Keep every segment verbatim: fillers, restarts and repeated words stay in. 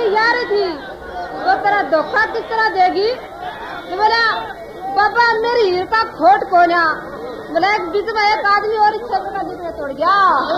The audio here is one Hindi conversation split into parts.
मेरी यारी थी वो तेरा धोखा किस तरह देगी? तो बोला बाबा मेरी हीर का खोट कोना। बोला एक बीच में एक आदमी और इच्छा का बीच में तोड़ गया।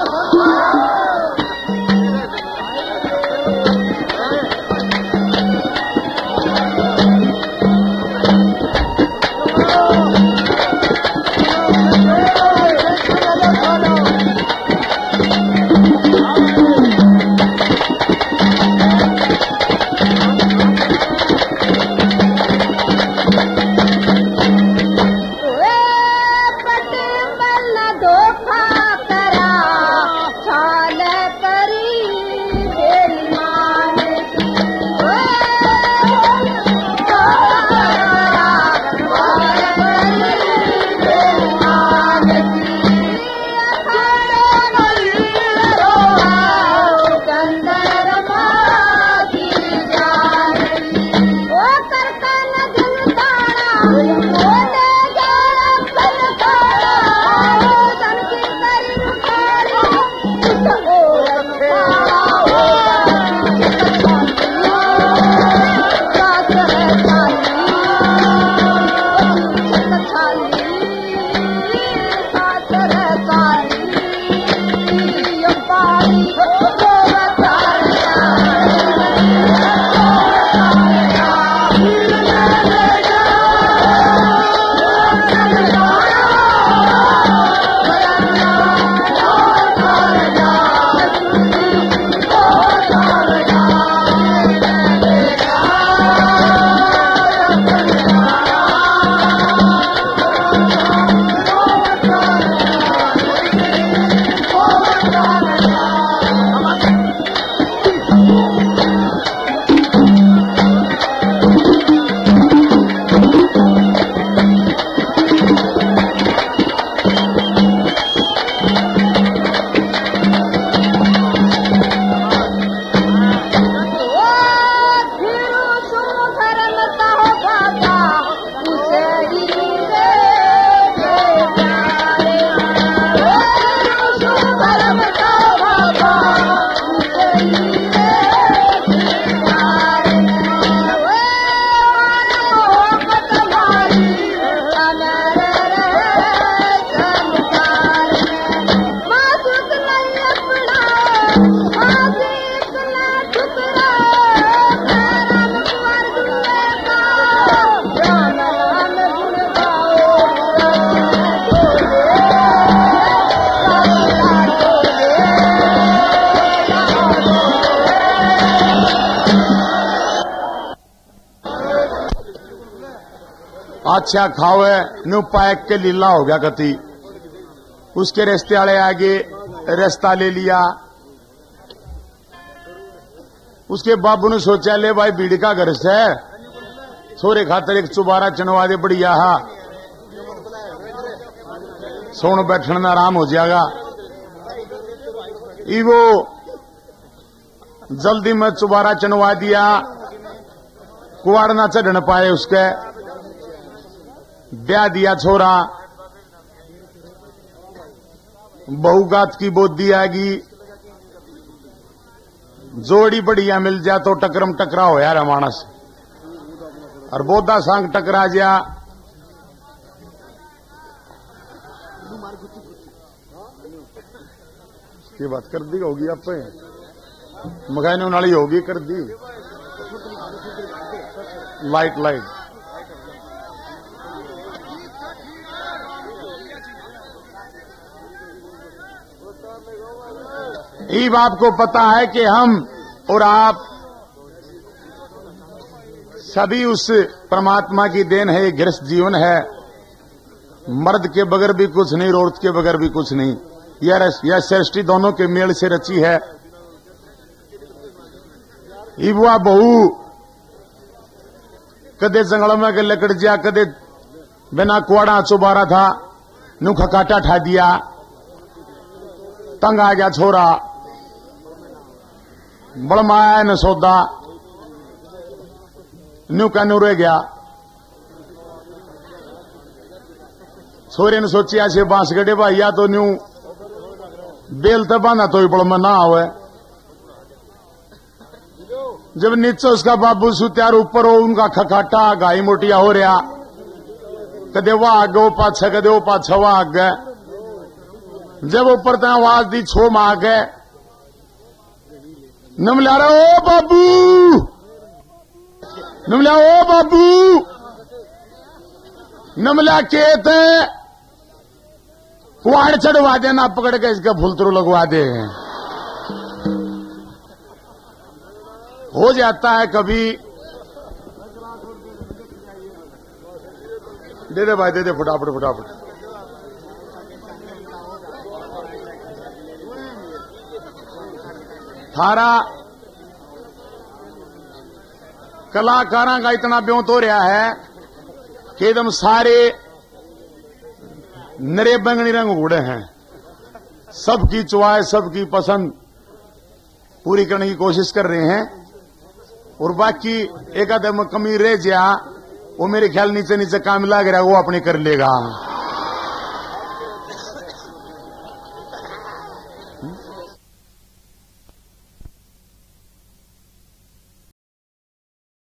अच्छा खावे नु पैक के लीला हो गया कति। उसके रिश्ते वाले आगे रास्ता ले लिया। उसके बाबू ने सोचा ले भाई बीड़ी का घर से छोरे खातर एक चुबारा चनवा दे बढ़िया हा सोन बैठने में आराम हो जाएगा। वो जल्दी में चुबारा चनवा दिया। कुआड़ ना चढ़ पाए उसके ब्याह दिया छोरा। बहुगात की बोधी आएगी। जोड़ी बढ़िया मिल जाए तो टकरम टकरा हो यार मानस और बोधा सांग टकरा जा। ये बात कर दी होगी आप मकाने वाली होगी कर दी। लाइट लाइट ये आपको पता है कि हम और आप सभी उस परमात्मा की देन है। ये गृहस्थ जीवन है। मर्द के बगैर भी कुछ नहीं, औरत के बगैर भी कुछ नहीं। यह यह सृष्टि दोनों के मेल से रची है। इबुआ बहू कदे जंगल में के लकड़ जा, कदे बिना कुआड़ा चुबारा था नू खकाटा ठा दिया। तंग आ गया छोरा बड़माया न सौदा न्यू का नू रह गया। छोरे ने सोचिया से बांस गढ़े भाइया तो न्यू बेल तो बांधा तो ही बड़मा ना आवे। जब नीचे उसका बाबू सुत्यार ऊपर हो उनका खखाटा गाई मोटिया हो रहा, कदे वह आगे वो पाछा, कदे वो पाछा वह आगे। जब ऊपर तक आवाज दी छो मार गए, नमला रहा ओ बाबू, नमला ओ बाबू, नमला खेत कुआड़ चढ़वा देना, पकड़ के इसका फुलतरू लगवा दे। हो जाता है कभी। दे दे भाई, दे दे फटाफट फटाफट। थारा कलाकारा का इतना ब्योत हो रहा है कि एकदम सारे नरे बैंगनी रंग उड़े हैं। सबकी चॉइस, सबकी पसंद पूरी करने की कोशिश कर रहे हैं, और बाकी एक आधे में कमी रह जा, वो मेरे ख्याल नीचे नीचे काम लग रहा है, वो अपने कर लेगा।